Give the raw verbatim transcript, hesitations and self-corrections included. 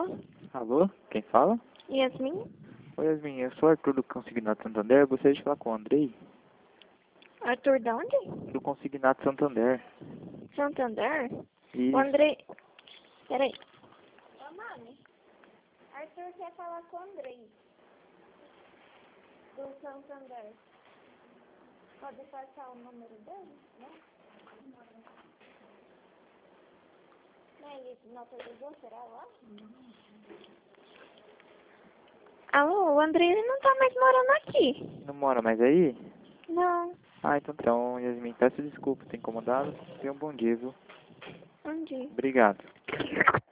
Alô? Alô? Quem fala? Yasmin? Oi, Yasmin, eu sou o Arthur do Consignato Santander. Eu gostaria de falar com o Andrei, Arthur de onde? do Consignato Santander. Santander? Isso. O Andrei... Peraí. Ô, mami. Arthur quer falar com o Andrei. Do Santander. Pode passar o número dele, né? Não, ele não autorizou, será lá? Alô, o Andrei ele não tá mais morando aqui. Não mora mais aí? Não. Ah, então, então, Yasmin, peço desculpa por ter incomodado. Tenha um bom dia, viu? Onde? Obrigado.